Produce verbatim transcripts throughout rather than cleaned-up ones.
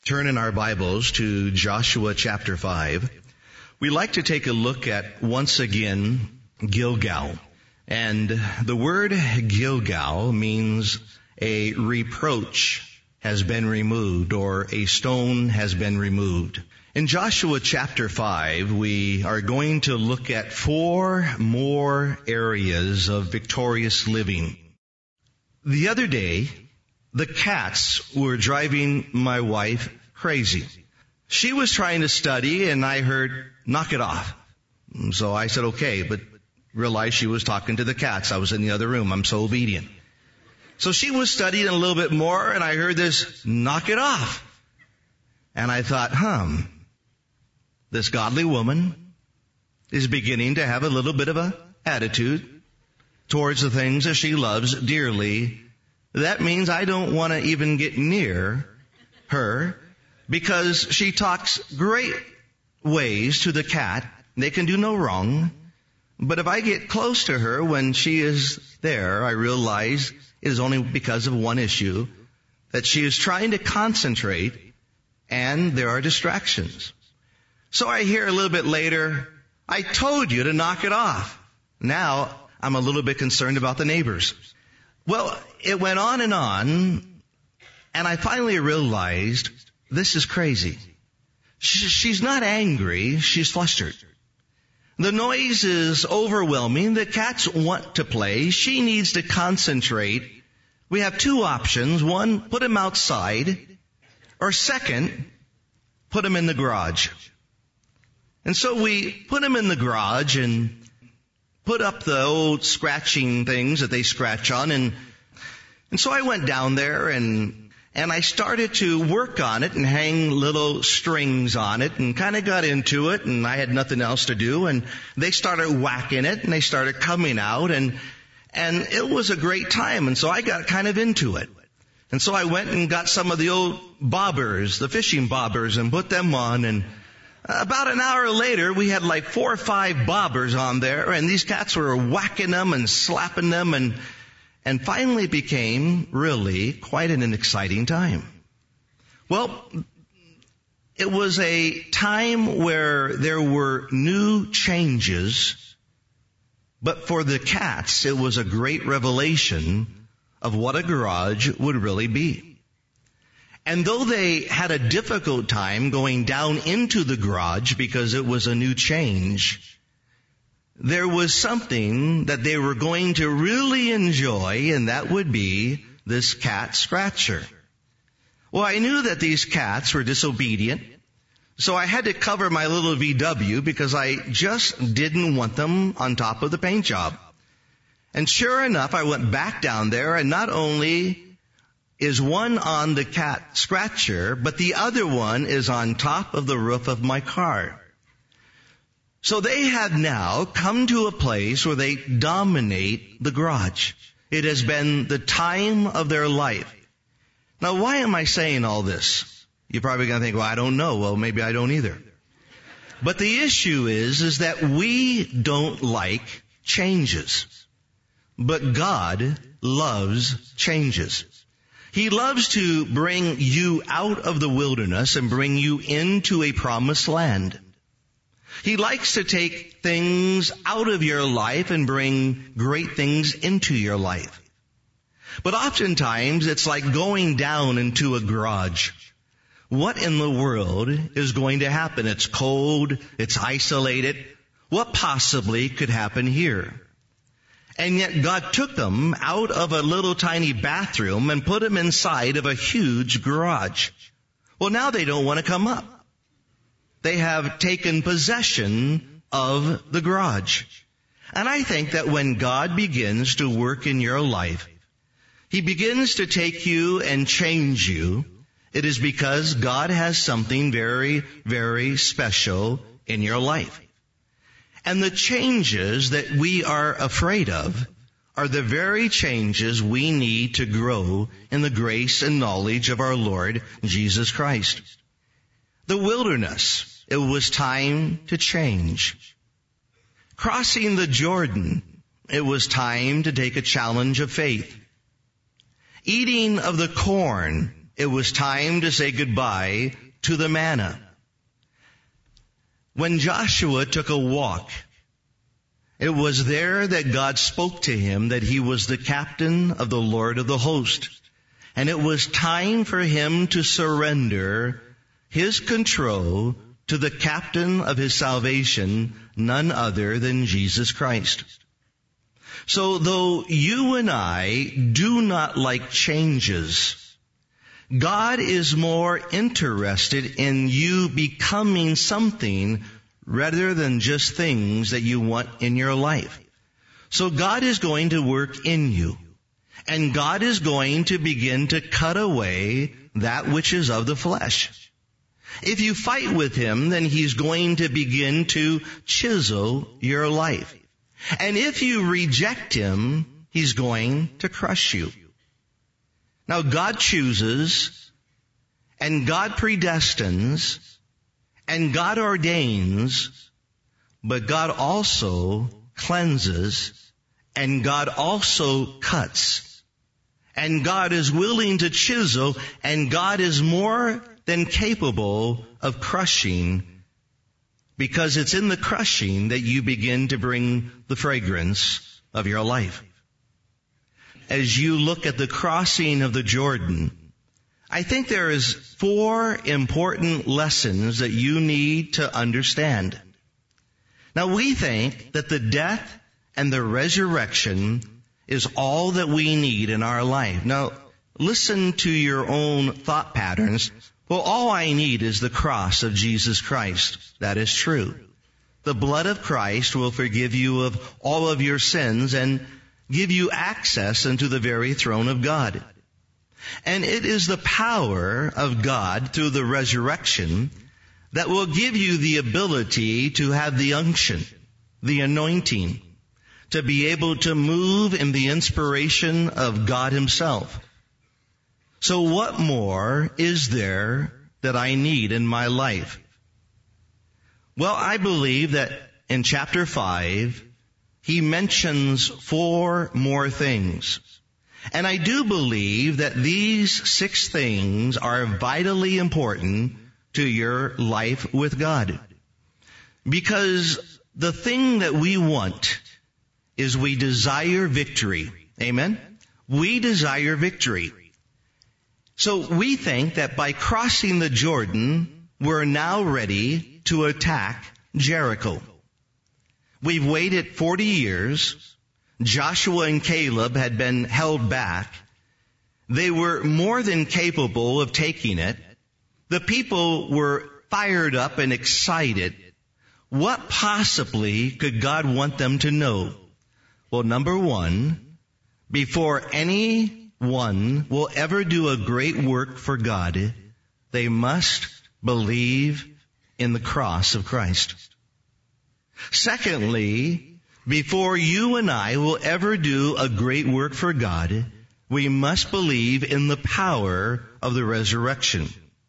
turn in our Bibles to Joshua chapter five, we like to take a look at, once again, Gilgal. And the word Gilgal means a reproach has been removed, or a stone has been removed. In Joshua chapter five, we are going to look at four more areas of victorious living. The other day, the cats were driving my wife crazy. She was trying to study, and I heard, "Knock it off." So I said, okay, but realized she was talking to the cats. I was in the other room. I'm so obedient. So she was studying a little bit more, and I heard this, "Knock it off." And I thought, hmm, this godly woman is beginning to have a little bit of a attitude towards the things that she loves dearly. That means I don't want to even get near her, because she talks great ways to the cat. They can do no wrong. But if I get close to her when she is there, I realize it is only because of one issue, that she is trying to concentrate and there are distractions. So I hear a little bit later, "I told you to knock it off." Now I'm a little bit concerned about the neighbors. Well, it went on and on, and I finally realized this is crazy. She's not angry, she's flustered. The noise is overwhelming. The cats want to play. She needs to concentrate. We have two options. One, put him outside. Or second, put him in the garage. And so we put him in the garage and put up the old scratching things that they scratch on. And, and so I went down there and And I started to work on it and hang little strings on it and kind of got into it, and I had nothing else to do, and they started whacking it and they started coming out, and and it was a great time, and so I got kind of into it. And so I went and got some of the old bobbers, the fishing bobbers, and put them on, and about an hour later we had like four or five bobbers on there, and these cats were whacking them and slapping them, and And finally became really quite an exciting time. Well, it was a time where there were new changes, but for the cats, it was a great revelation of what a garage would really be. And though they had a difficult time going down into the garage because it was a new change, there was something that they were going to really enjoy, and that would be this cat scratcher. Well, I knew that these cats were disobedient, so I had to cover my little V W because I just didn't want them on top of the paint job. And sure enough, I went back down there, and not only is one on the cat scratcher, but the other one is on top of the roof of my car. So they have now come to a place where they dominate the garage. It has been the time of their life. Now, why am I saying all this? You're probably going to think, well, I don't know. Well, maybe I don't either. But the issue is, is that we don't like changes. But God loves changes. He loves to bring you out of the wilderness and bring you into a promised land. He likes to take things out of your life and bring great things into your life. But oftentimes, it's like going down into a garage. What in the world is going to happen? It's cold. It's isolated. What possibly could happen here? And yet God took them out of a little tiny bathroom and put them inside of a huge garage. Well, now they don't want to come up. They have taken possession of the garage. And I think that when God begins to work in your life, He begins to take you and change you, it is because God has something very, very special in your life. And the changes that we are afraid of are the very changes we need to grow in the grace and knowledge of our Lord Jesus Christ. The wilderness, it was time to change. Crossing the Jordan, it was time to take a challenge of faith. Eating of the corn, It was time to say goodbye to the manna. When Joshua took a walk, it was there that God spoke to him that he was the captain of the Lord of the host. And it was time for him to surrender his control to the captain of his salvation, none other than Jesus Christ. So though you and I do not like changes, God is more interested in you becoming something rather than just things that you want in your life. So God is going to work in you, and God is going to begin to cut away that which is of the flesh. If you fight with Him, then He's going to begin to chisel your life. And if you reject Him, He's going to crush you. Now, God chooses, and God predestines, and God ordains, but God also cleanses, and God also cuts. And God is willing to chisel, and God is more than capable of crushing, because it's in the crushing that you begin to bring the fragrance of your life. As you look at the crossing of the Jordan, I think there is four important lessons that you need to understand. Now, we think that the death and the resurrection is all that we need in our life. Now, listen to your own thought patterns. Well, all I need is the cross of Jesus Christ. That is true. The blood of Christ will forgive you of all of your sins and give you access into the very throne of God. And it is the power of God through the resurrection that will give you the ability to have the unction, the anointing, to be able to move in the inspiration of God Himself. So what more is there that I need in my life? Well, I believe that in chapter five, he mentions four more things. And I do believe that these six things are vitally important to your life with God. Because the thing that we want is we desire victory. Amen? We desire victory. So we think that by crossing the Jordan, we're now ready to attack Jericho. We've waited forty years. Joshua and Caleb had been held back. They were more than capable of taking it. The people were fired up and excited. What possibly could God want them to know? Well, number one, before anyone will ever do a great work for God, they must believe in the cross of Christ. Secondly, before you and I will ever do a great work for God, we must believe in the power of the resurrection.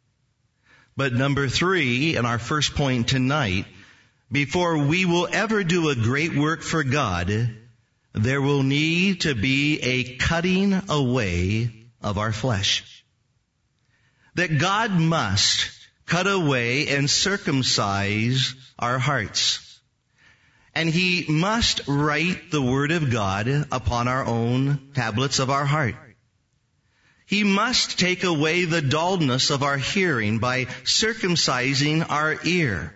But number three, and our first point tonight, before we will ever do a great work for God, there will need to be a cutting away of our flesh. That God must cut away and circumcise our hearts. And He must write the Word of God upon our own tablets of our heart. He must take away the dullness of our hearing by circumcising our ear.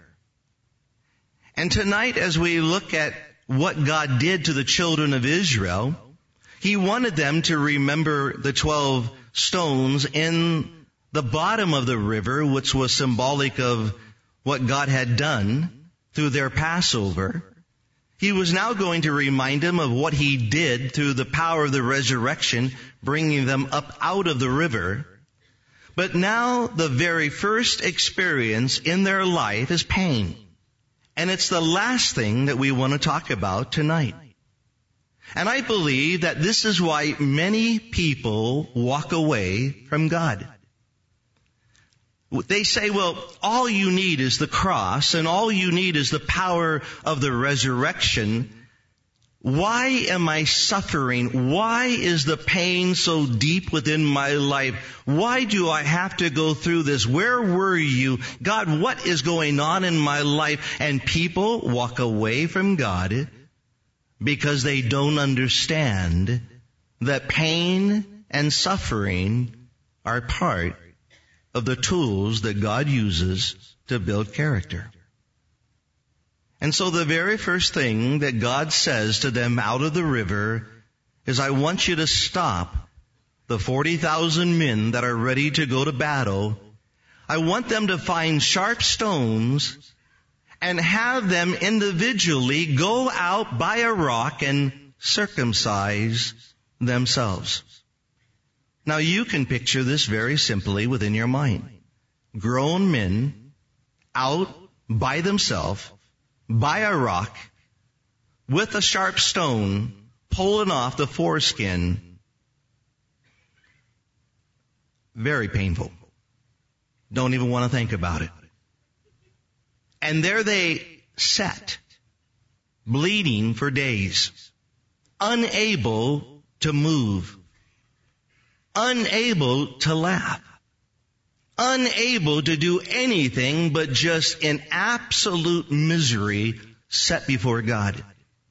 And tonight, as we look at what God did to the children of Israel, He wanted them to remember the twelve stones in the bottom of the river, which was symbolic of what God had done through their Passover. He was now going to remind them of what He did through the power of the resurrection, bringing them up out of the river. But now the very first experience in their life is pain. And it's the last thing that we want to talk about tonight. And I believe that this is why many people walk away from God. They say, well, all you need is the cross, and all you need is the power of the resurrection. Why am I suffering? Why is the pain so deep within my life? Why do I have to go through this? Where were you? God, what is going on in my life? And people walk away from God because they don't understand that pain and suffering are part of the tools that God uses to build character. And so the very first thing that God says to them out of the river is, I want you to stop the forty thousand men that are ready to go to battle. I want them to find sharp stones and have them individually go out by a rock and circumcise themselves. Now you can picture this very simply within your mind. Grown men out by themselves, by a rock, with a sharp stone, pulling off the foreskin. Very painful. Don't even want to think about it. And there they sat, bleeding for days, unable to move, unable to laugh, unable to do anything but just in absolute misery set before God.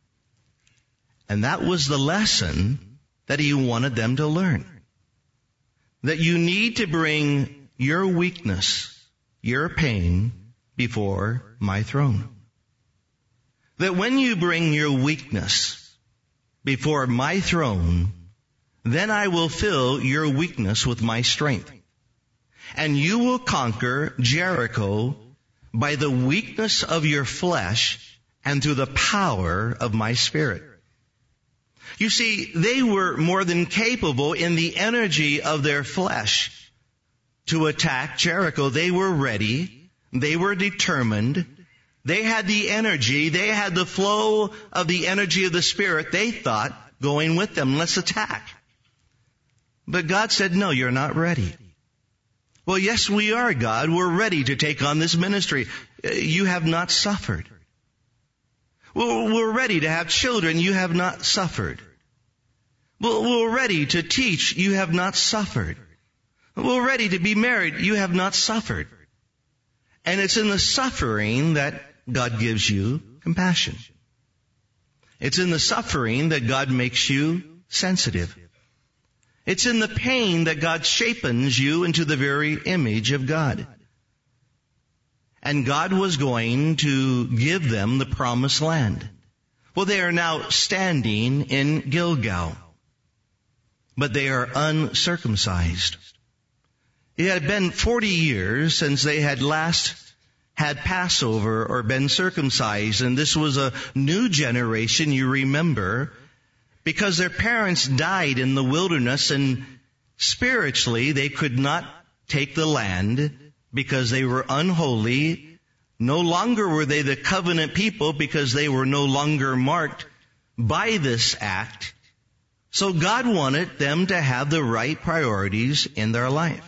And that was the lesson that He wanted them to learn. That you need to bring your weakness, your pain, before my throne. That when you bring your weakness before my throne, then I will fill your weakness with my strength. And you will conquer Jericho by the weakness of your flesh and through the power of my Spirit. You see, they were more than capable in the energy of their flesh to attack Jericho. They were ready. They were determined. They had the energy. They had the flow of the energy of the Spirit, they thought, going with them. Let's attack. But God said, no, you're not ready. Well, yes, we are, God. We're ready to take on this ministry. You have not suffered. Well, we're ready to have children. You have not suffered. Well, we're ready to teach. You have not suffered. We're ready to be married. You have not suffered. And it's in the suffering that God gives you compassion. It's in the suffering that God makes you sensitive. It's in the pain that God shapens you into the very image of God. And God was going to give them the promised land. Well, they are now standing in Gilgal, but they are uncircumcised. It had been forty years since they had last had Passover or been circumcised, and this was a new generation, you remember, because their parents died in the wilderness, and spiritually they could not take the land because they were unholy. No longer were they the covenant people because they were no longer marked by this act. So God wanted them to have the right priorities in their life.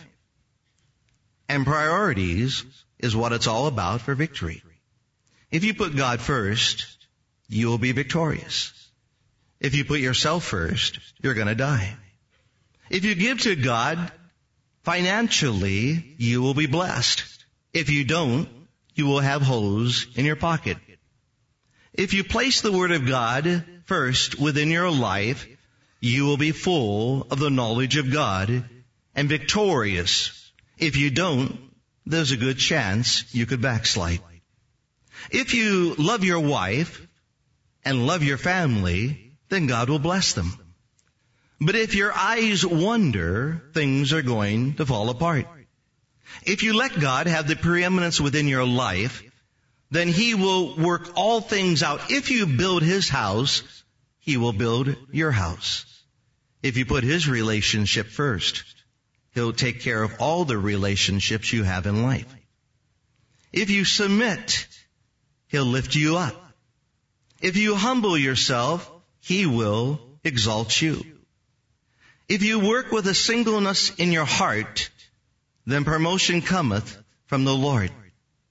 And priorities is what it's all about for victory. If you put God first, you will be victorious. If you put yourself first, you're going to die. If you give to God financially, you will be blessed. If you don't, you will have holes in your pocket. If you place the Word of God first within your life, you will be full of the knowledge of God and victorious. If you don't, there's a good chance you could backslide. If you love your wife and love your family, then God will bless them. But if your eyes wander, things are going to fall apart. If you let God have the preeminence within your life, then He will work all things out. If you build His house, He will build your house. If you put His relationship first, He'll take care of all the relationships you have in life. If you submit, He'll lift you up. If you humble yourself, He will exalt you. If you work with a singleness in your heart, then promotion cometh from the Lord.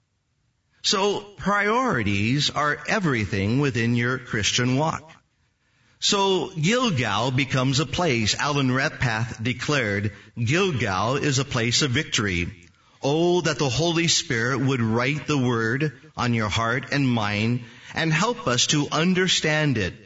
So priorities are everything within your Christian walk. So Gilgal becomes a place. Alan Redpath declared, Gilgal is a place of victory. Oh, that the Holy Spirit would write the word on your heart and mind and help us to understand it,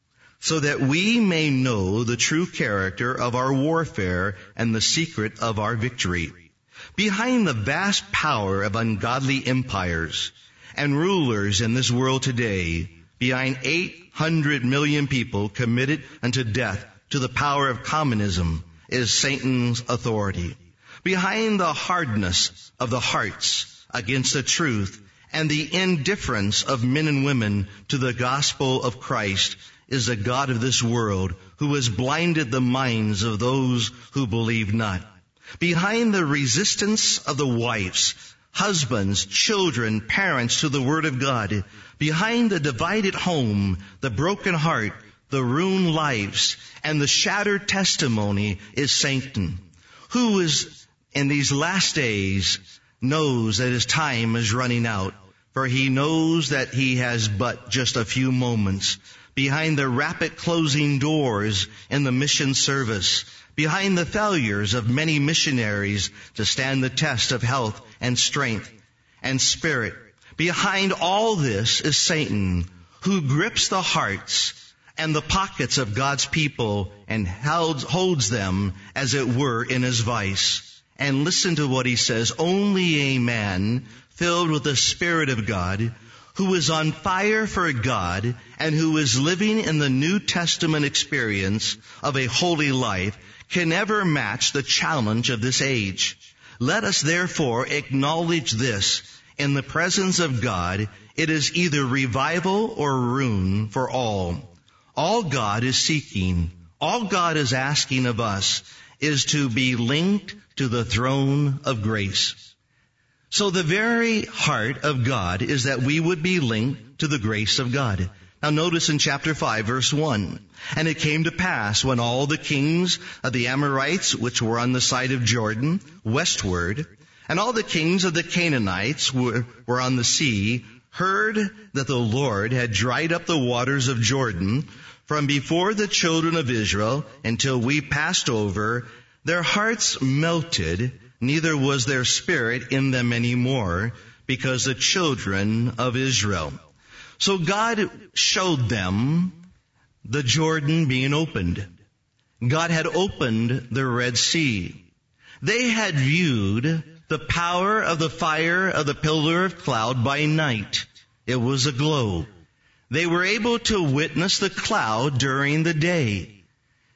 so that we may know the true character of our warfare and the secret of our victory. Behind the vast power of ungodly empires and rulers in this world today, behind eight hundred million people committed unto death to the power of communism, is Satan's authority. Behind the hardness of the hearts against the truth and the indifference of men and women to the gospel of Christ is the god of this world, who has blinded the minds of those who believe not. Behind the resistance of the wives, husbands, children, parents to the word of God, behind the divided home, the broken heart, the ruined lives, and the shattered testimony is Satan, who is in these last days knows that his time is running out, for he knows that he has but just a few moments. Behind the rapid closing doors in the mission service, behind the failures of many missionaries to stand the test of health and strength and spirit, behind all this is Satan, who grips the hearts and the pockets of God's people and holds them, as it were, in his vice. And listen to what he says. Only a man filled with the Spirit of God, who is on fire for God and who is living in the New Testament experience of a holy life, can ever match the challenge of this age. Let us therefore acknowledge this. In the presence of God, it is either revival or ruin for all. All God is seeking, all God is asking of us is to be linked to the throne of grace. So the very heart of God is that we would be linked to the grace of God. Now notice in chapter five, verse one, and it came to pass when all the kings of the Amorites, which were on the side of Jordan, westward, and all the kings of the Canaanites were, were on the sea, heard that the Lord had dried up the waters of Jordan from before the children of Israel until we passed over, their hearts melted, neither was their spirit in them any more, because the children of Israel. So God showed them the Jordan being opened. God had opened the Red Sea. They had viewed the power of the fire of the pillar of cloud by night. It was aglow. They were able to witness the cloud during the day.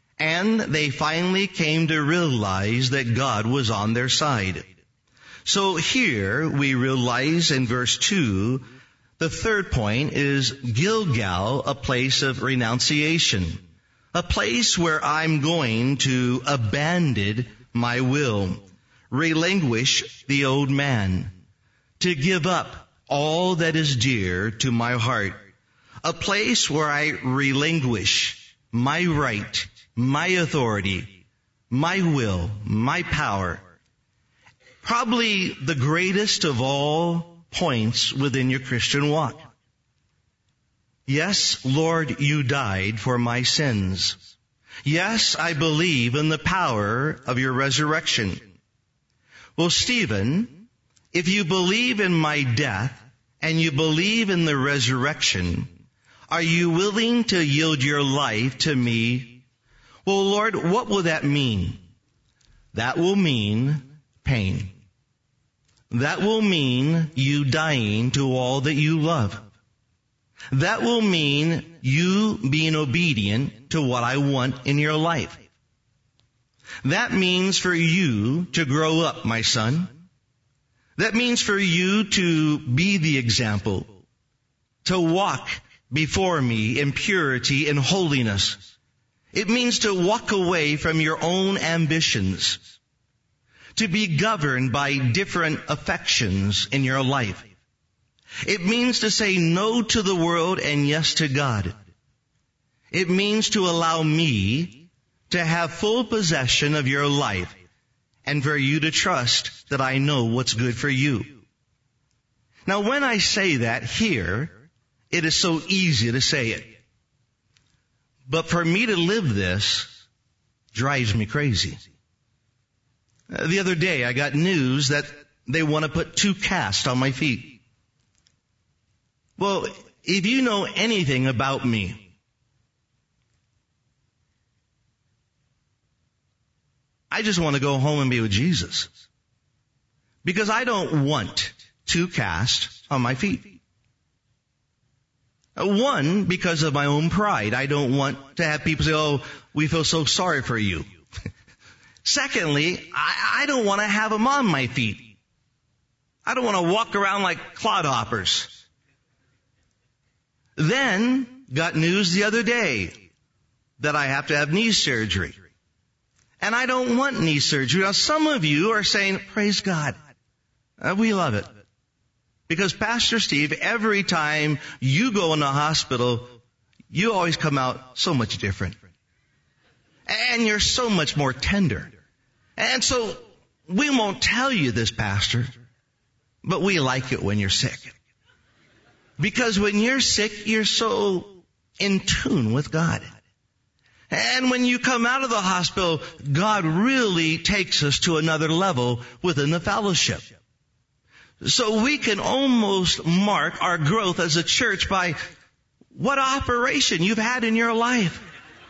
And they finally came to realize that God was on their side. So here we realize in verse two, the third point is Gilgal, a place of renunciation. A place where I'm going to abandon my will, relinquish the old man, to give up all that is dear to my heart. A place where I relinquish my right, my authority, my will, my power. Probably the greatest of all points within your Christian walk. Yes, Lord, you died for my sins. Yes, I believe in the power of your resurrection. Well, Stephen, if you believe in my death and you believe in the resurrection, are you willing to yield your life to me? Well, Lord, what will that mean? That will mean pain. That will mean you dying to all that you love. That will mean you being obedient to what I want in your life. That means for you to grow up, my son. That means for you to be the example, to walk before me in purity and holiness. It means to walk away from your own ambitions, to be governed by different affections in your life. It means to say no to the world and yes to God. It means to allow me to have full possession of your life and for you to trust that I know what's good for you. Now, when I say that here, it is so easy to say it. But for me to live this drives me crazy. Uh, the other day I got news that they want to put two casts on my feet. Well, if you know anything about me, I just want to go home and be with Jesus. Because I don't want two casts on my feet. One, because of my own pride. I don't want to have people say, oh, we feel so sorry for you. Secondly, I, I don't want to have them on my feet. I don't want to walk around like clodhoppers. Then, got news the other day that I have to have knee surgery. And I don't want knee surgery. Now, some of you are saying, praise God. Uh, we love it. Because Pastor Steve, every time you go in the hospital, you always come out so much different. And you're so much more tender. And so, we won't tell you this, Pastor, but we like it when you're sick. Because when you're sick, you're so in tune with God. And when you come out of the hospital, God really takes us to another level within the fellowship. So we can almost mark our growth as a church by what operation you've had in your life.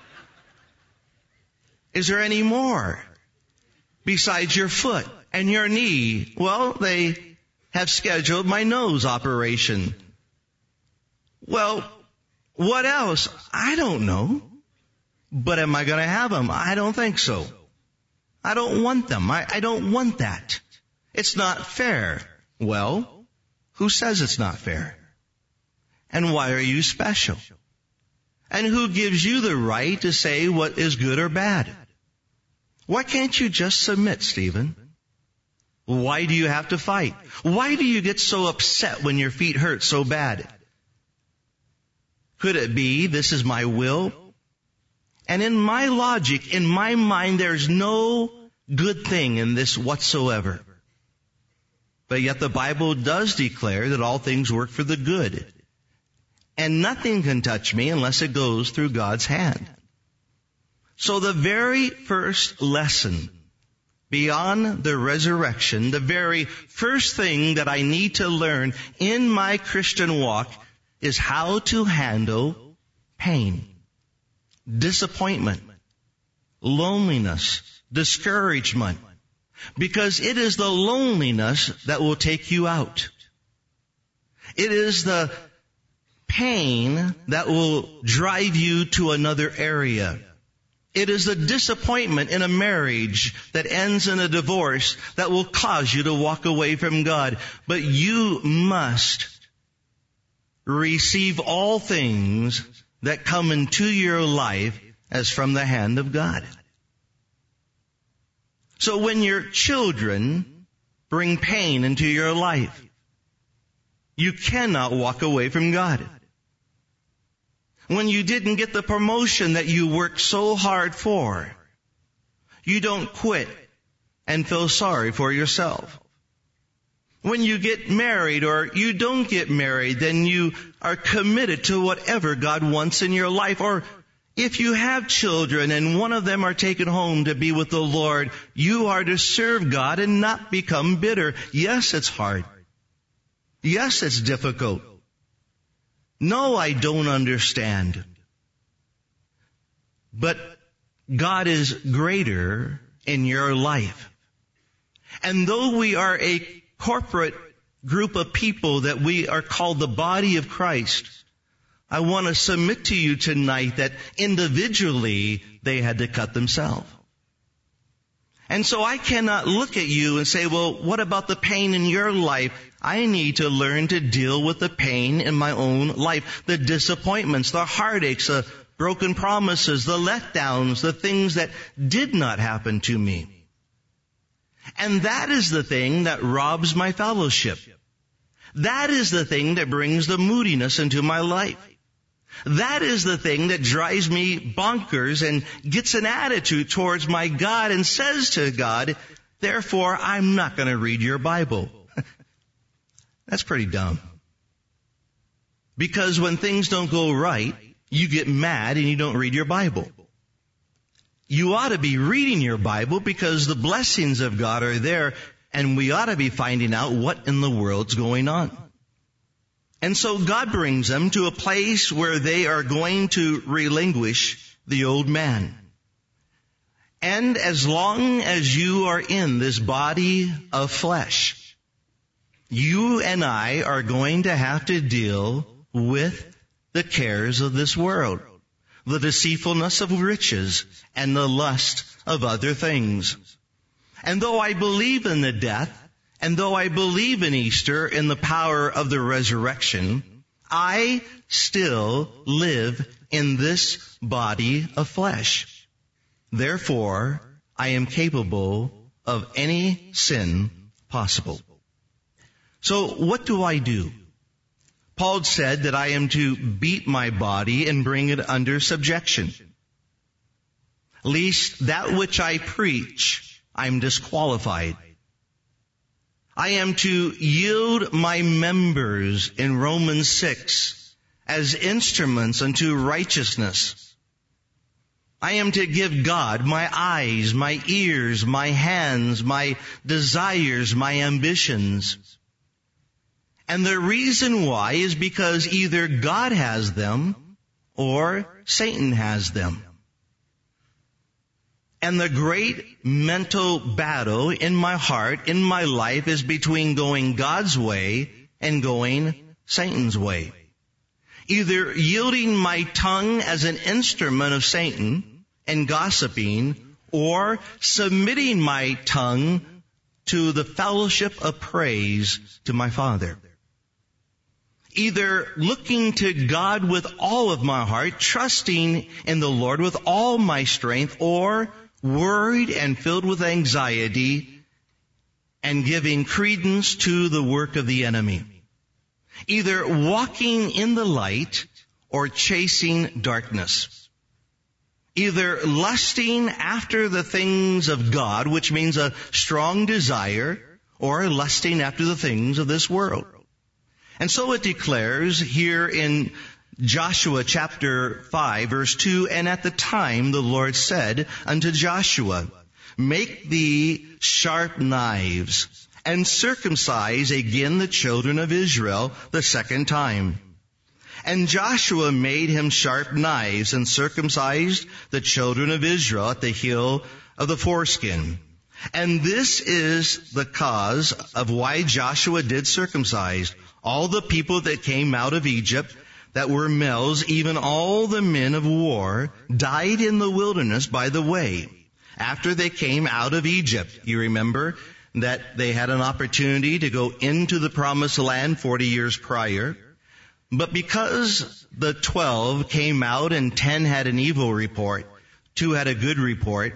Is there any more besides your foot and your knee? Well, they have scheduled my nose operation. Well, what else? I don't know. But am I going to have them? I don't think so. I don't want them. I, I don't want that. It's not fair. Well, who says it's not fair? And why are you special? And who gives you the right to say what is good or bad? Why can't you just submit, Stephen? Why do you have to fight? Why do you get so upset when your feet hurt so bad? Could it be this is my will? And in my logic, in my mind, there's no good thing in this whatsoever. But yet the Bible does declare that all things work for the good. And nothing can touch me unless it goes through God's hand. So the very first lesson beyond the resurrection, the very first thing that I need to learn in my Christian walk is how to handle pain, disappointment, loneliness, discouragement. Because it is the loneliness that will take you out. It is the pain that will drive you to another area. It is the disappointment in a marriage that ends in a divorce that will cause you to walk away from God. But you must receive all things that come into your life as from the hand of God. So when your children bring pain into your life, you cannot walk away from God. When you didn't get the promotion that you worked so hard for, you don't quit and feel sorry for yourself. When you get married or you don't get married, then you are committed to whatever God wants in your life. Or if you have children and one of them are taken home to be with the Lord, you are to serve God and not become bitter. Yes, it's hard. Yes, it's difficult. No, I don't understand. But God is greater in your life. And though we are a corporate group of people that we are called the body of Christ, I want to submit to you tonight that individually they had to cut themselves. And so I cannot look at you and say, well, what about the pain in your life? I need to learn to deal with the pain in my own life, the disappointments, the heartaches, the broken promises, the letdowns, the things that did not happen to me. And that is the thing that robs my fellowship. That is the thing that brings the moodiness into my life. That is the thing that drives me bonkers and gets an attitude towards my God and says to God, therefore, I'm not going to read your Bible. That's pretty dumb. Because when things don't go right, you get mad and you don't read your Bible. You ought to be reading your Bible because the blessings of God are there, and we ought to be finding out what in the world's going on. And so God brings them to a place where they are going to relinquish the old man. And as long as you are in this body of flesh, you and I are going to have to deal with the cares of this world, the deceitfulness of riches, and the lust of other things. And though I believe in the death, and though I believe in Easter, in the power of the resurrection, I still live in this body of flesh. Therefore, I am capable of any sin possible. So what do I do? Paul said that I am to beat my body and bring it under subjection, lest that which I preach, I'm disqualified. I am to yield my members in Romans six as instruments unto righteousness. I am to give God my eyes, my ears, my hands, my desires, my ambitions. And the reason why is because either God has them or Satan has them. And the great mental battle in my heart, in my life, is between going God's way and going Satan's way. Either yielding my tongue as an instrument of Satan and gossiping, or submitting my tongue to the fellowship of praise to my Father. Either looking to God with all of my heart, trusting in the Lord with all my strength, or worried and filled with anxiety and giving credence to the work of the enemy. Either walking in the light or chasing darkness. Either lusting after the things of God, which means a strong desire, or lusting after the things of this world. And so it declares here in Joshua chapter five, verse two, and at the time the Lord said unto Joshua, make thee sharp knives, and circumcise again the children of Israel the second time. And Joshua made him sharp knives, and circumcised the children of Israel at the hill of the foreskin. And this is the cause of why Joshua did circumcise all the people that came out of Egypt, that were males, even all the men of war, died in the wilderness by the way, after they came out of Egypt. You remember that they had an opportunity to go into the promised land forty years prior. But because the twelve came out and ten had an evil report, two had a good report,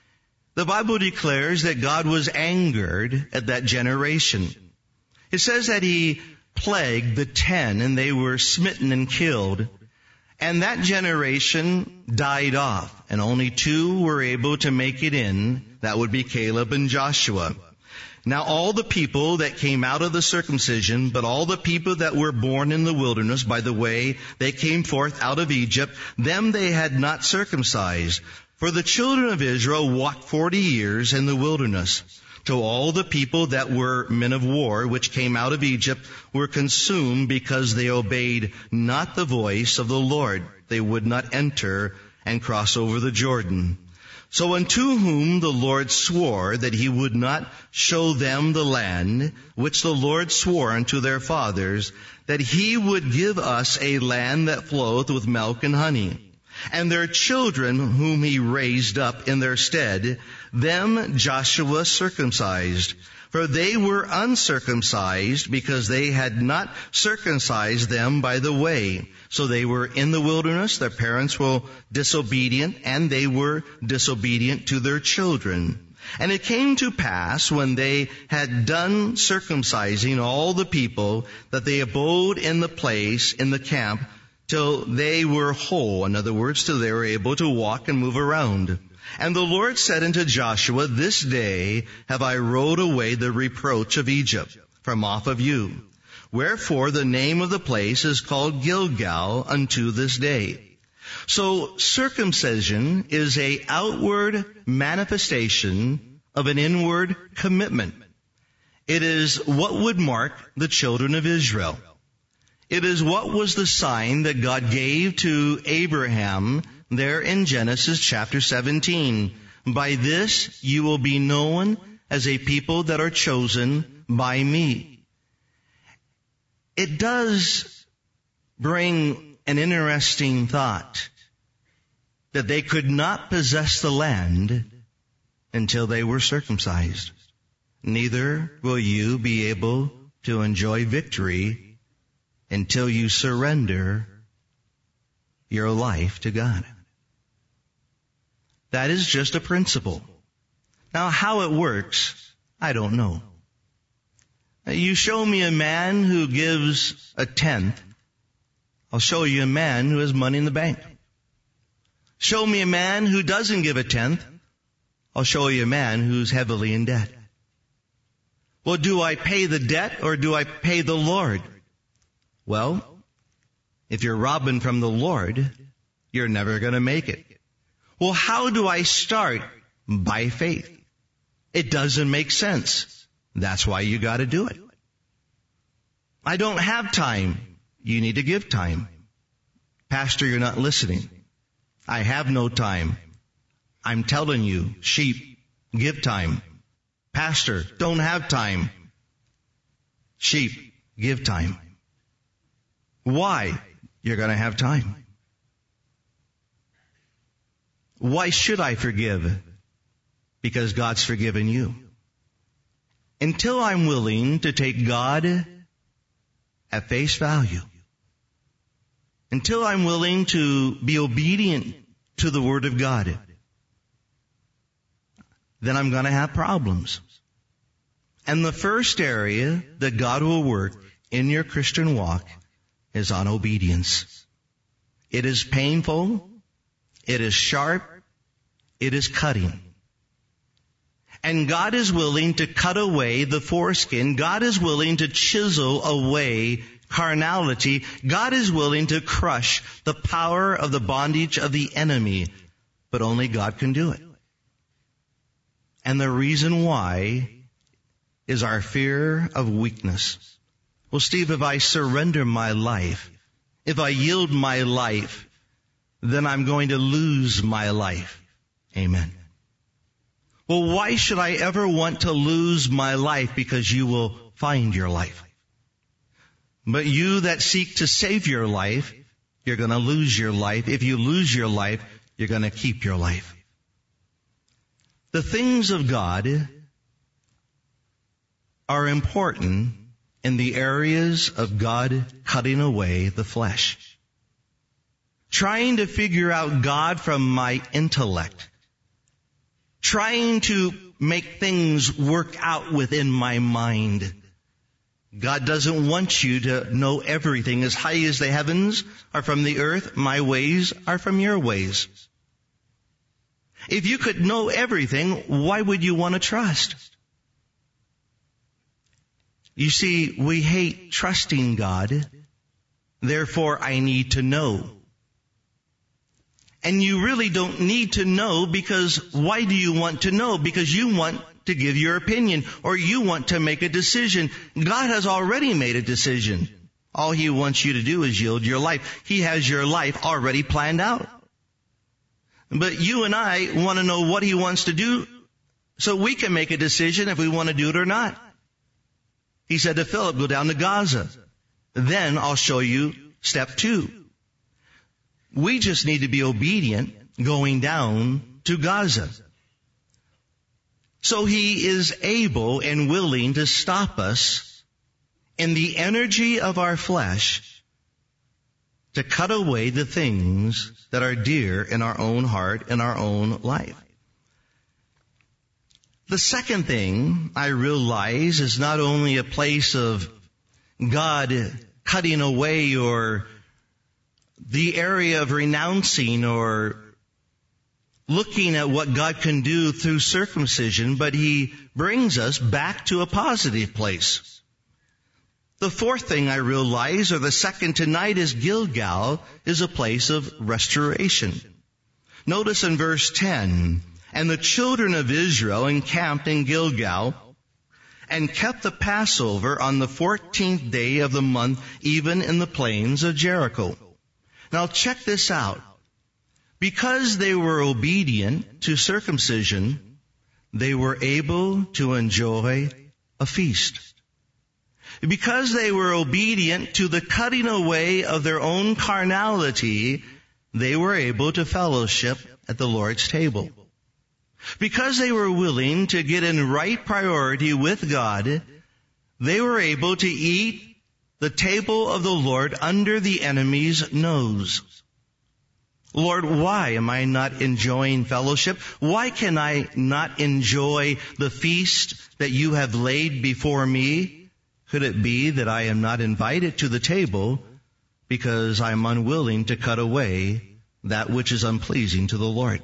the Bible declares that God was angered at that generation. It says that He plagued the ten, and they were smitten and killed. And that generation died off, and only two were able to make it in. That would be Caleb and Joshua. Now all the people that came out of the circumcision, but all the people that were born in the wilderness by the way they came forth out of Egypt, them they had not circumcised. For the children of Israel walked forty years in the wilderness. To all the people that were men of war, which came out of Egypt, were consumed because they obeyed not the voice of the Lord. They would not enter and cross over the Jordan. So unto whom the Lord swore that He would not show them the land, which the Lord swore unto their fathers, that He would give us a land that floweth with milk and honey. And their children whom He raised up in their stead, them Joshua circumcised. For they were uncircumcised, because they had not circumcised them by the way. So they were in the wilderness, their parents were disobedient, and they were disobedient to their children. And it came to pass, when they had done circumcising all the people, that they abode in the place, in the camp, till they were whole. In other words, till they were able to walk and move around. And the Lord said unto Joshua, this day have I rolled away the reproach of Egypt from off of you. Wherefore the name of the place is called Gilgal unto this day. So circumcision is a outward manifestation of an inward commitment. It is what would mark the children of Israel. It is what was the sign that God gave to Abraham there in Genesis chapter seventeen. By this you will be known as a people that are chosen by me. It does bring an interesting thought that they could not possess the land until they were circumcised. Neither will you be able to enjoy victory until you surrender your life to God. That is just a principle. Now, how it works, I don't know. You show me a man who gives a tenth, I'll show you a man who has money in the bank. Show me a man who doesn't give a tenth, I'll show you a man who's heavily in debt. Well, do I pay the debt or do I pay the Lord? Well, if you're robbing from the Lord, you're never going to make it. Well, how do I start? By faith. It doesn't make sense. That's why you got to do it. I don't have time. You need to give time. Pastor, you're not listening. I have no time. I'm telling you, sheep, give time. Pastor, don't have time. Sheep, give time. Why? You're going to have time. Why should I forgive? Because God's forgiven you. Until I'm willing to take God at face value, until I'm willing to be obedient to the Word of God, then I'm going to have problems. And the first area that God will work in your Christian walk is on obedience. It is painful. It is sharp. It is cutting. And God is willing to cut away the foreskin. God is willing to chisel away carnality. God is willing to crush the power of the bondage of the enemy. But only God can do it. And the reason why is our fear of weakness. Well, Steve, if I surrender my life, if I yield my life, then I'm going to lose my life. Amen. Well, why should I ever want to lose my life? Because you will find your life. But you that seek to save your life, you're going to lose your life. If you lose your life, you're going to keep your life. The things of God are important in the areas of God cutting away the flesh. Trying to figure out God from my intellect. Trying to make things work out within my mind. God doesn't want you to know everything. As high as the heavens are from the earth, my ways are from your ways. If you could know everything, why would you want to trust? You see, we hate trusting God. Therefore, I need to know. And you really don't need to know, because why do you want to know? Because you want to give your opinion, or you want to make a decision. God has already made a decision. All He wants you to do is yield your life. He has your life already planned out. But you and I want to know what He wants to do so we can make a decision if we want to do it or not. He said to Philip, go down to Gaza. Then I'll show you step two. We just need to be obedient going down to Gaza. So He is able and willing to stop us in the energy of our flesh to cut away the things that are dear in our own heart and our own life. The second thing I realize is not only a place of God cutting away or the area of renouncing or looking at what God can do through circumcision, but He brings us back to a positive place. The fourth thing I realize, or the second tonight, is Gilgal is a place of restoration. Notice in verse ten, and the children of Israel encamped in Gilgal and kept the Passover on the fourteenth day of the month, even in the plains of Jericho. Now check this out. Because they were obedient to circumcision, they were able to enjoy a feast. Because they were obedient to the cutting away of their own carnality, they were able to fellowship at the Lord's table. Because they were willing to get in right priority with God, they were able to eat the table of the Lord under the enemy's nose. Lord, why am I not enjoying fellowship? Why can I not enjoy the feast that you have laid before me? Could it be that I am not invited to the table because I am unwilling to cut away that which is unpleasing to the Lord?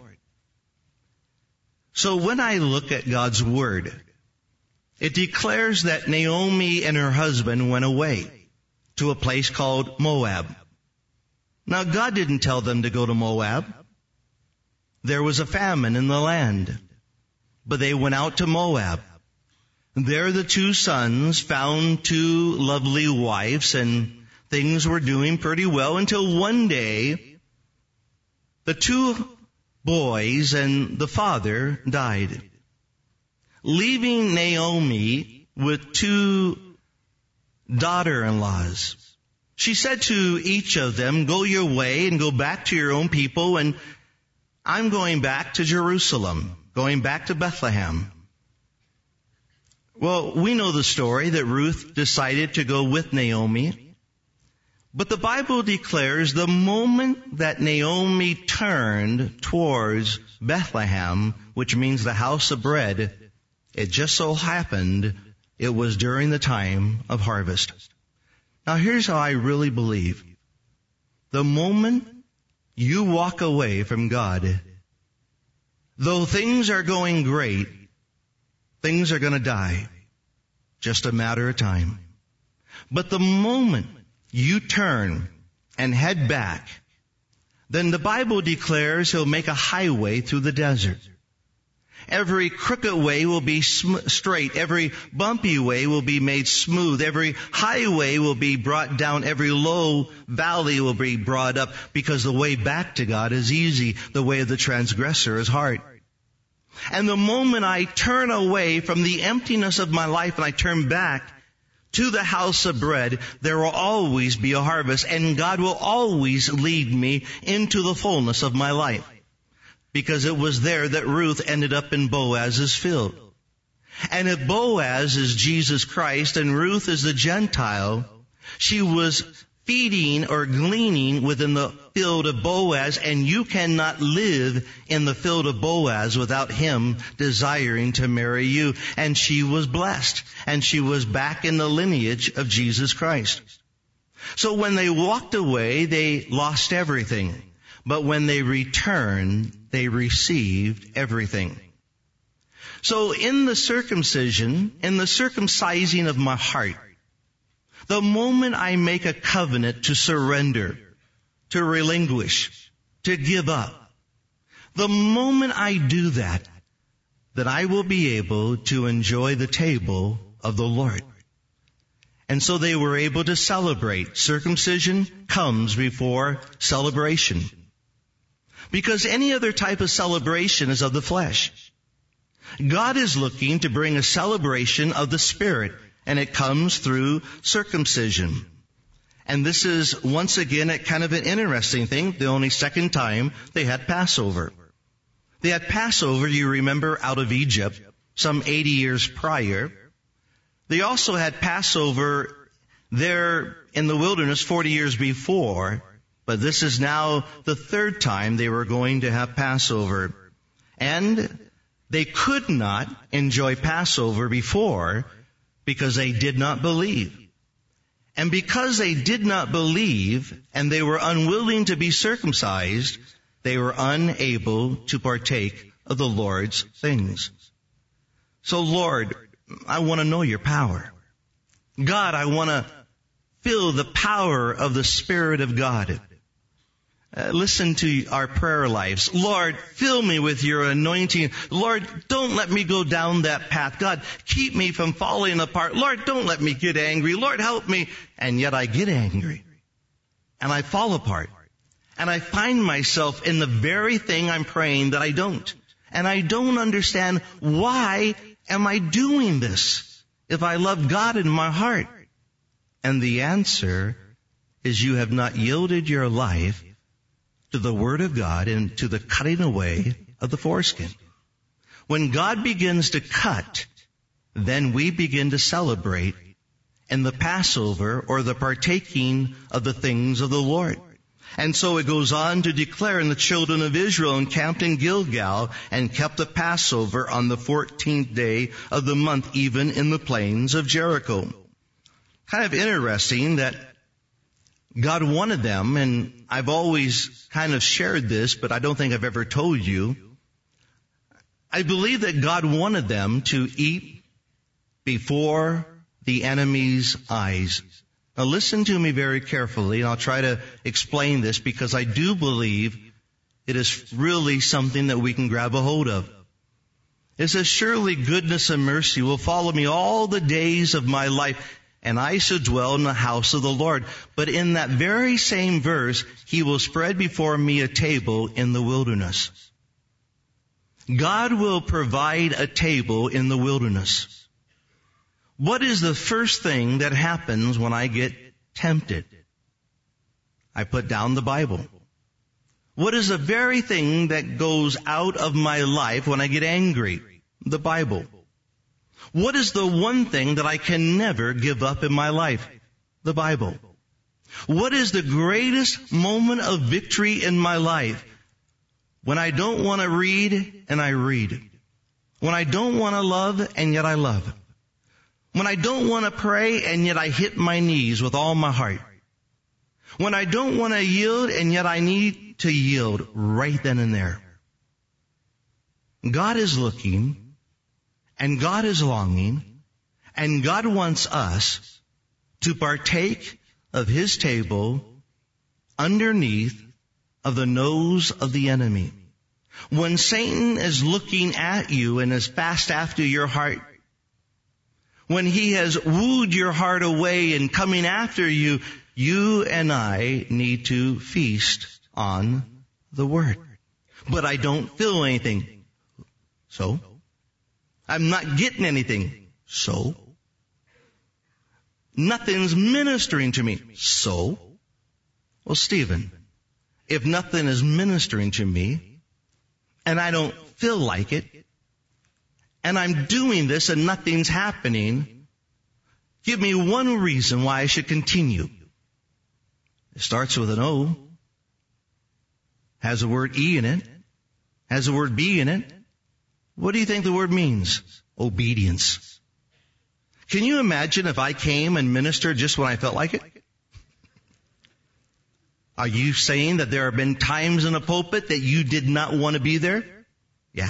So when I look at God's Word, it declares that Naomi and her husband went away to a place called Moab. Now, God didn't tell them to go to Moab. There was a famine in the land, but they went out to Moab. There the two sons found two lovely wives, and things were doing pretty well until one day the two boys and the father died, leaving Naomi with two daughter-in-laws. She said to each of them, go your way and go back to your own people, and I'm going back to Jerusalem, going back to Bethlehem. Well, we know the story that Ruth decided to go with Naomi. But the Bible declares the moment that Naomi turned towards Bethlehem, which means the house of bread, it just so happened it was during the time of harvest. Now here's how I really believe. The moment you walk away from God, though things are going great, things are going to die. Just a matter of time. But the moment you turn and head back, then the Bible declares He'll make a highway through the desert. Every crooked way will be sm- straight. Every bumpy way will be made smooth. Every highway will be brought down. Every low valley will be brought up, because the way back to God is easy. The way of the transgressor is hard. And the moment I turn away from the emptiness of my life and I turn back to the house of bread, there will always be a harvest, and God will always lead me into the fullness of my life. Because it was there that Ruth ended up in Boaz's field. And if Boaz is Jesus Christ and Ruth is the Gentile, she was feeding or gleaning within the field of Boaz, and you cannot live in the field of Boaz without him desiring to marry you. And she was blessed, and she was back in the lineage of Jesus Christ. So when they walked away, they lost everything. But when they returned, they received everything. So in the circumcision, in the circumcising of my heart, the moment I make a covenant to surrender, to relinquish, to give up, the moment I do that, that I will be able to enjoy the table of the Lord. And so they were able to celebrate. Circumcision comes before celebration. Because any other type of celebration is of the flesh. God is looking to bring a celebration of the Spirit, and it comes through circumcision. And this is, once again, a kind of an interesting thing. The only second time they had Passover. They had Passover, you remember, out of Egypt, some eighty years prior. They also had Passover there in the wilderness forty years before. But this is now the third time they were going to have Passover. And they could not enjoy Passover before because they did not believe. And because they did not believe and they were unwilling to be circumcised, they were unable to partake of the Lord's things. So Lord, I want to know your power. God, I want to feel the power of the Spirit of God. Uh, listen to our prayer lives. Lord, fill me with your anointing. Lord, don't let me go down that path. God, keep me from falling apart. Lord, don't let me get angry. Lord, help me. And yet I get angry. And I fall apart. And I find myself in the very thing I'm praying that I don't. And I don't understand, why am I doing this if I love God in my heart? And the answer is, you have not yielded your life to the Word of God and to the cutting away of the foreskin. When God begins to cut, then we begin to celebrate in the Passover, or the partaking of the things of the Lord. And so it goes on to declare, and the children of Israel encamped in Gilgal and kept the Passover on the fourteenth day of the month, even in the plains of Jericho. Kind of interesting that God wanted them, and I've always kind of shared this, but I don't think I've ever told you. I believe that God wanted them to eat before the enemy's eyes. Now listen to me very carefully, and I'll try to explain this, because I do believe it is really something that we can grab a hold of. It says, surely goodness and mercy will follow me all the days of my life, and I shall dwell in the house of the Lord. But in that very same verse, he will spread before me a table in the wilderness. God will provide a table in the wilderness. What is the first thing that happens when I get tempted? I put down the Bible. What is the very thing that goes out of my life when I get angry? The Bible. What is the one thing that I can never give up in my life? The Bible. What is the greatest moment of victory in my life? When I don't want to read and I read. When I don't want to love and yet I love. When I don't want to pray and yet I hit my knees with all my heart. When I don't want to yield and yet I need to yield right then and there. God is looking. And God is longing, and God wants us to partake of His table underneath of the nose of the enemy. When Satan is looking at you and is fast after your heart, when he has wooed your heart away and coming after you, you and I need to feast on the Word. But I don't feel anything. So? I'm not getting anything. So? Nothing's ministering to me. So? Well, Stephen, if nothing is ministering to me, and I don't feel like it, and I'm doing this and nothing's happening, give me one reason why I should continue. It starts with an O, has the word E in it, has the word B in it. What do you think the word means? Obedience. Can you imagine if I came and ministered just when I felt like it? Are you saying that there have been times in a pulpit that you did not want to be there? Yeah.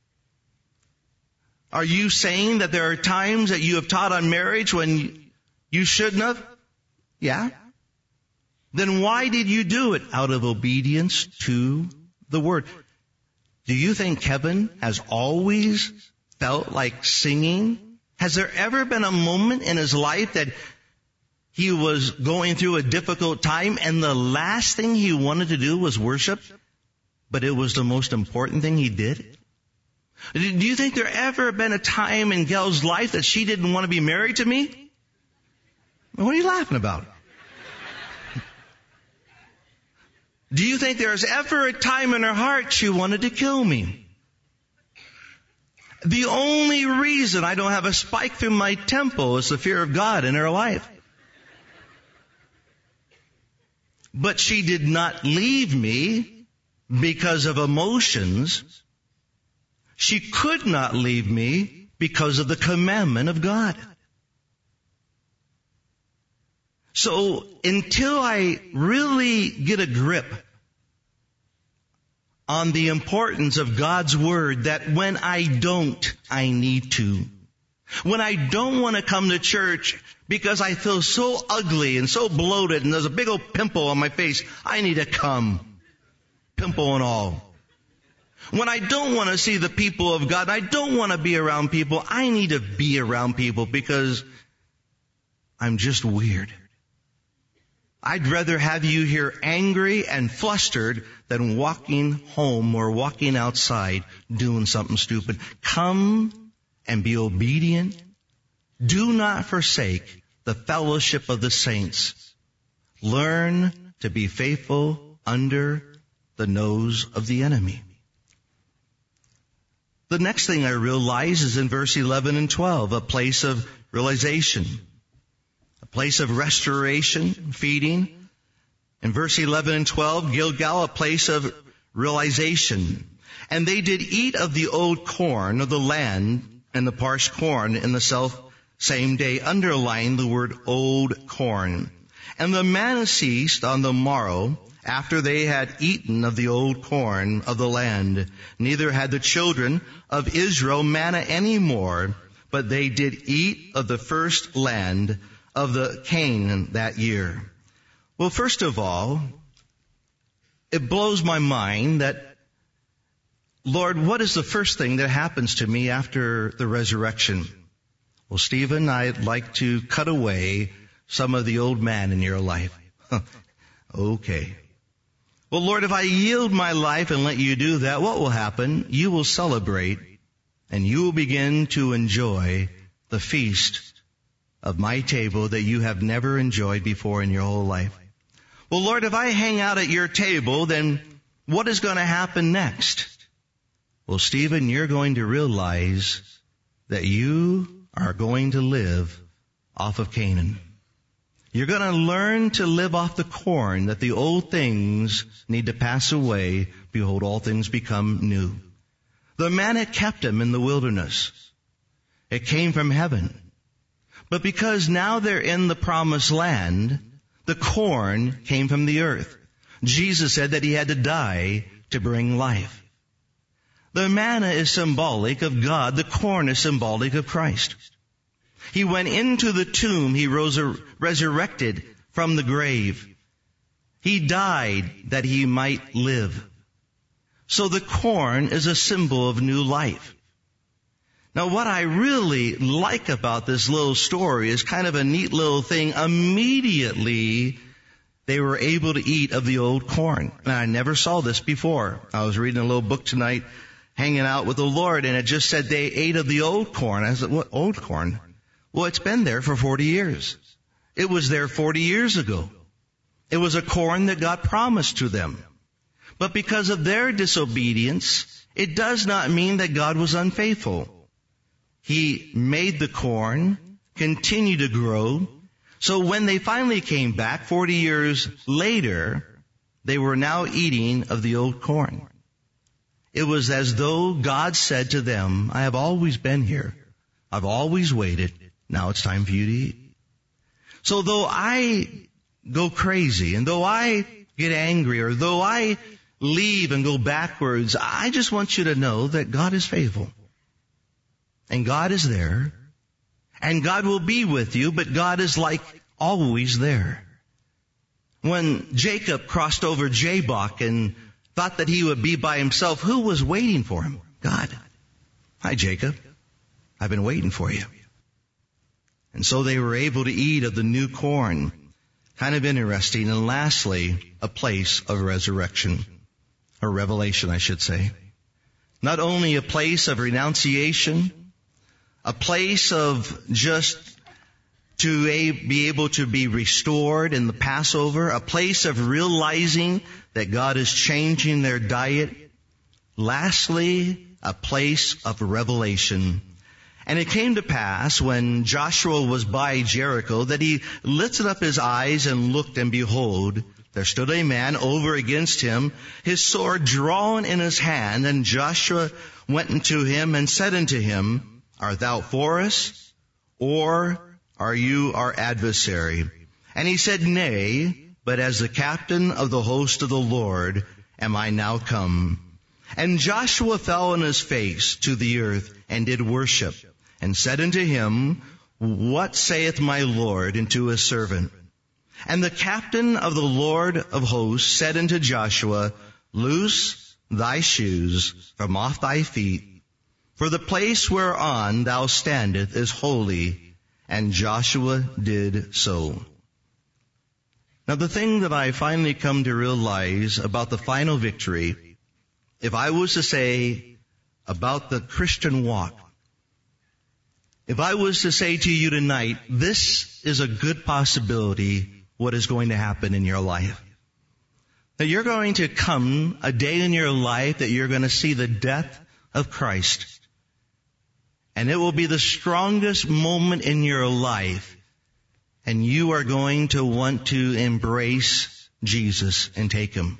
Are you saying that there are times that you have taught on marriage when you shouldn't have? Yeah. Then why did you do it? Out of obedience to the Word. Do you think Kevin has always felt like singing? Has there ever been a moment in his life that he was going through a difficult time and the last thing he wanted to do was worship, but it was the most important thing he did? Do you think there ever been a time in Gail's life that she didn't want to be married to me? What are you laughing about? Do you think there's ever a time in her heart she wanted to kill me? The only reason I don't have a spike through my temple is the fear of God in her life. But she did not leave me because of emotions. She could not leave me because of the commandment of God. So until I really get a grip on the importance of God's Word, that when I don't, I need to. When I don't want to come to church because I feel so ugly and so bloated and there's a big old pimple on my face. I need to come. Pimple and all. When I don't want to see the people of God, I don't want to be around people, I need to be around people because I'm just weird. I'd rather have you here angry and flustered than walking home or walking outside doing something stupid. Come and be obedient. Do not forsake the fellowship of the saints. Learn to be faithful under the nose of the enemy. The next thing I realize is in verse eleven and twelve, a place of realization, a place of restoration, feeding. In verse eleven and twelve, Gilgal, a place of realization. And they did eat of the old corn of the land and the parched corn in the self same day, underlying the word old corn. And the manna ceased on the morrow, after they had eaten of the old corn of the land. Neither had the children of Israel manna any more, but they did eat of the first land of the Canaan that year. Well, first of all, it blows my mind that, Lord, what is the first thing that happens to me after the resurrection? Well, Stephen, I'd like to cut away some of the old man in your life. Okay. Well, Lord, if I yield my life and let you do that, what will happen? You will celebrate and you will begin to enjoy the feast of my table that you have never enjoyed before in your whole life. Well, Lord, if I hang out at your table, then what is going to happen next? Well, Stephen, you're going to realize that you are going to live off of Canaan. You're going to learn to live off the corn, that the old things need to pass away. Behold, all things become new. The manna kept him in the wilderness. It came from heaven. But because now they're in the promised land, the corn came from the earth. Jesus said that he had to die to bring life. The manna is symbolic of God. The corn is symbolic of Christ. He went into the tomb. He rose, resurrected from the grave. He died that he might live. So the corn is a symbol of new life. Now, what I really like about this little story is kind of a neat little thing. Immediately, they were able to eat of the old corn. And I never saw this before. I was reading a little book tonight, hanging out with the Lord, and it just said they ate of the old corn. I said, what old corn? Well, it's been there for forty years. It was there forty years ago. It was a corn that God promised to them. But because of their disobedience, it does not mean that God was unfaithful. He made the corn continue to grow. So when they finally came back, forty years later, they were now eating of the old corn. It was as though God said to them, I have always been here. I've always waited. Now it's time for you to eat. So though I go crazy, and though I get angry, or though I leave and go backwards, I just want you to know that God is faithful. And God is there. And God will be with you, but God is like always there. When Jacob crossed over Jabbok and thought that he would be by himself, who was waiting for him? God. Hi, Jacob. I've been waiting for you. And so they were able to eat of the new corn. Kind of interesting. And lastly, a place of resurrection. Or revelation, I should say. Not only a place of renunciation, a place of just to be able to be restored in the Passover, a place of realizing that God is changing their diet. Lastly, a place of revelation. And it came to pass when Joshua was by Jericho that he lifted up his eyes and looked, and behold, there stood a man over against him, his sword drawn in his hand. And Joshua went unto him and said unto him, Art thou for us, or are you our adversary? And he said, Nay, but as the captain of the host of the Lord am I now come. And Joshua fell on his face to the earth and did worship, and said unto him, what saith my Lord unto his servant? And the captain of the Lord of hosts said unto Joshua, Loose thy shoes from off thy feet, for the place whereon thou standest is holy. And Joshua did so. Now the thing that I finally come to realize about the final victory, if I was to say about the Christian walk, if I was to say to you tonight, this is a good possibility what is going to happen in your life. That you're going to come a day in your life that you're going to see the death of Christ. And it will be the strongest moment in your life. And you are going to want to embrace Jesus and take him.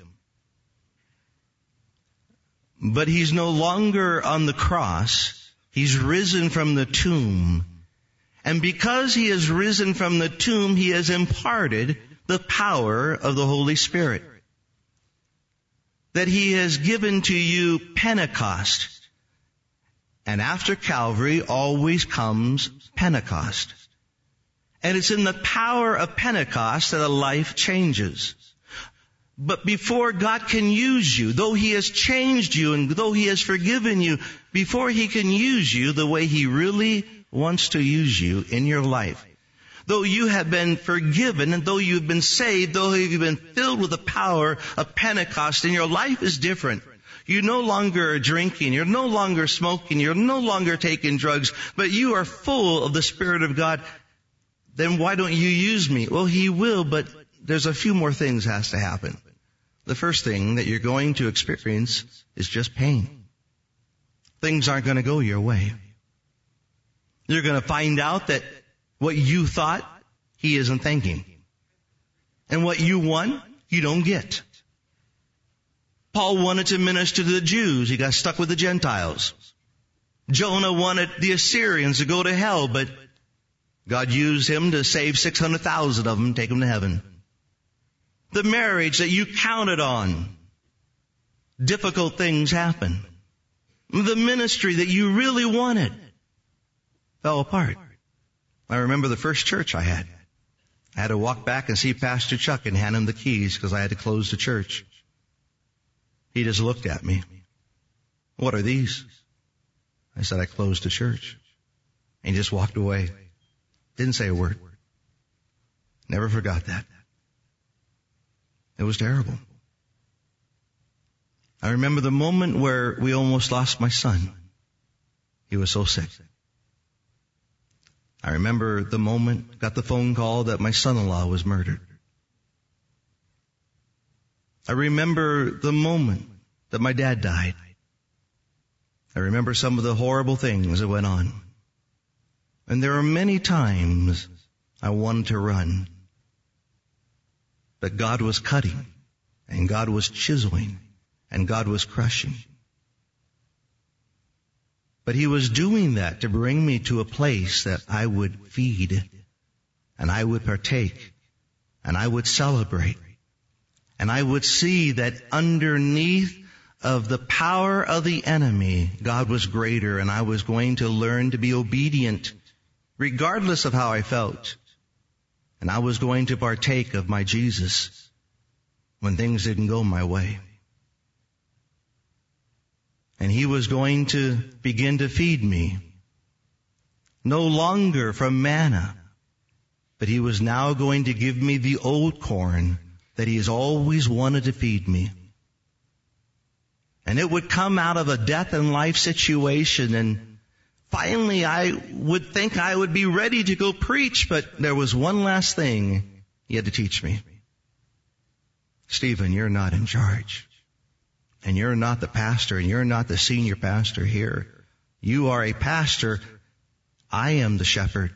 But he's no longer on the cross. He's risen from the tomb. And because he has risen from the tomb, he has imparted the power of the Holy Spirit. That he has given to you Pentecost. And after Calvary always comes Pentecost. And it's in the power of Pentecost that a life changes. But before God can use you, though he has changed you and though he has forgiven you, before he can use you the way he really wants to use you in your life, though you have been forgiven and though you've been saved, though you've been filled with the power of Pentecost, and your life is different. You're no longer drinking, you're no longer smoking, you're no longer taking drugs, but you are full of the Spirit of God. Then why don't you use me? Well, he will, but there's a few more things has to happen. The first thing that you're going to experience is just pain. Things aren't going to go your way. You're going to find out that what you thought, he isn't thinking. And what you want, you don't get. Paul wanted to minister to the Jews. He got stuck with the Gentiles. Jonah wanted the Assyrians to go to hell, but God used him to save six hundred thousand of them, take them to heaven. The marriage that you counted on, difficult things happen. The ministry that you really wanted fell apart. I remember the first church I had. I had to walk back and see Pastor Chuck and hand him the keys because I had to close the church. He just looked at me. What are these? I said, I closed the church. And he just walked away. Didn't say a word. Never forgot that. It was terrible. I remember the moment where we almost lost my son. He was so sick. I remember the moment, got the phone call that my son-in-law was murdered. I remember the moment that my dad died. I remember some of the horrible things that went on. And there are many times I wanted to run. But God was cutting, and God was chiseling, and God was crushing. But he was doing that to bring me to a place that I would feed, and I would partake, and I would celebrate. And I would see that underneath of the power of the enemy, God was greater, and I was going to learn to be obedient, regardless of how I felt. And I was going to partake of my Jesus when things didn't go my way. And he was going to begin to feed me, no longer from manna, but he was now going to give me the old corn that he has always wanted to feed me. And it would come out of a death and life situation, and finally I would think I would be ready to go preach, but there was one last thing he had to teach me. Stephen, you're not in charge. And you're not the pastor, and you're not the senior pastor here. You are a pastor. I am the shepherd.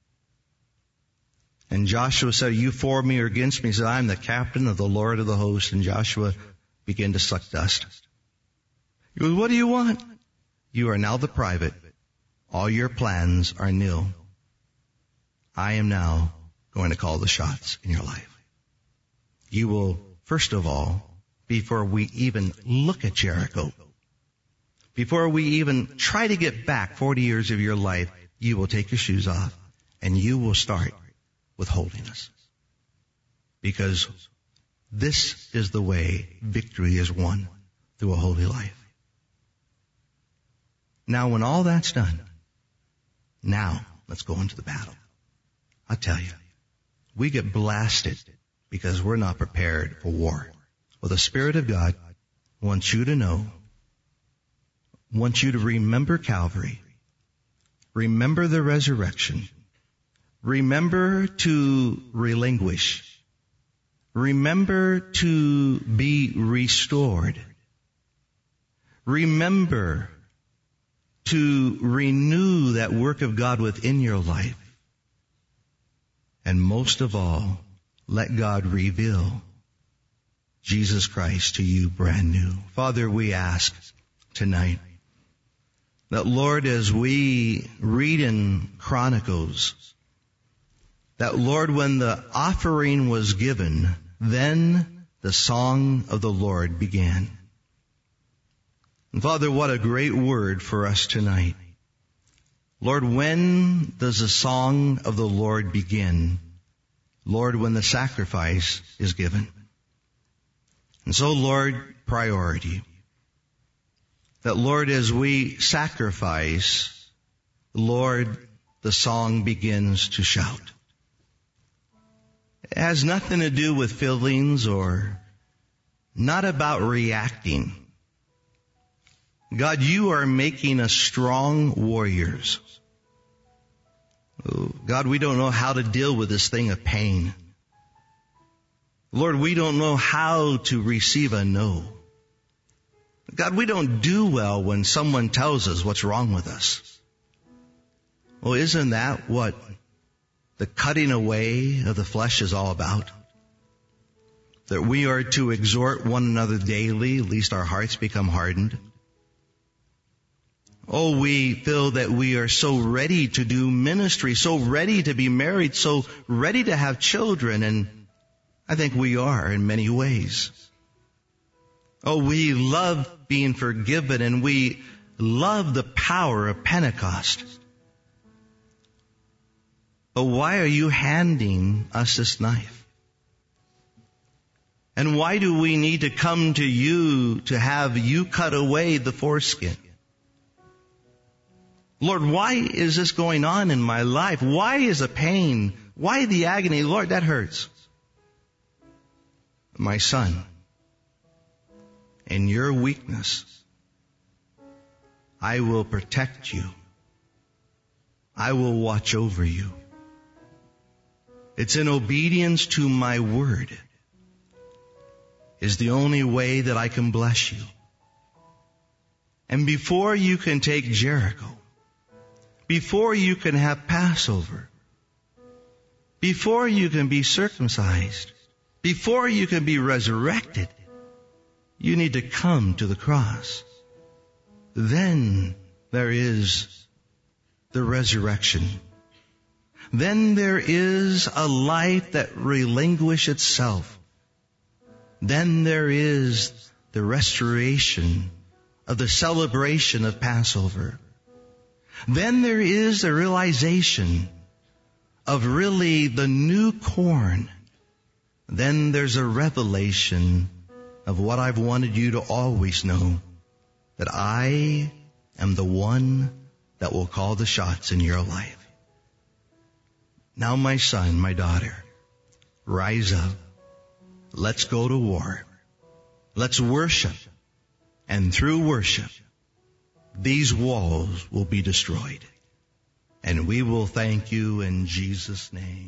And Joshua said, are you for me or against me? He said, I'm the captain of the Lord of the hosts. And Joshua began to suck dust. He goes, what do you want? You are now the private. All your plans are nil. I am now going to call the shots in your life. You will, first of all, before we even look at Jericho, before we even try to get back forty years of your life, you will take your shoes off And you will start with holiness. Because this is the way victory is won, through a holy life. Now, when all that's done, now let's go into the battle. I tell you, we get blasted because we're not prepared for war. Well, the Spirit of God wants you to know, wants you to remember Calvary, remember the resurrection, remember to relinquish, remember to be restored, remember to renew that work of God within your life. And most of all, let God reveal Jesus Christ to you brand new. Father, we ask tonight that, Lord, as we read in Chronicles, that, Lord, when the offering was given, then the song of the Lord began. And Father, what a great word for us tonight. Lord, when does the song of the Lord begin? Lord, when the sacrifice is given. And so, Lord, priority. That, Lord, as we sacrifice, Lord, the song begins to shout. It has nothing to do with feelings or not about reacting. God, you are making us strong warriors. Oh, God, we don't know how to deal with this thing of pain. Lord, we don't know how to receive a no. God, we don't do well when someone tells us what's wrong with us. Well, isn't that what the cutting away of the flesh is all about? That we are to exhort one another daily, lest our hearts become hardened. Oh, we feel that we are so ready to do ministry, so ready to be married, so ready to have children, and I think we are in many ways. Oh, we love being forgiven, and we love the power of Pentecost. But why are you handing us this knife? And why do we need to come to you to have you cut away the foreskin? Lord, why is this going on in my life? Why is the pain? Why the agony? Lord, that hurts. My son, in your weakness, I will protect you. I will watch over you. It's in obedience to my word is the only way that I can bless you. And before you can take Jericho, before you can have Passover, before you can be circumcised, before you can be resurrected, you need to come to the cross. Then there is the resurrection. Then there is a life that relinquishes itself. Then there is the restoration of the celebration of Passover. Then there is the realization of really the new corn. Then there's a revelation of what I've wanted you to always know, that I am the one that will call the shots in your life. Now, my son, my daughter, rise up. Let's go to war. Let's worship. And through worship, these walls will be destroyed. And we will thank you in Jesus' name.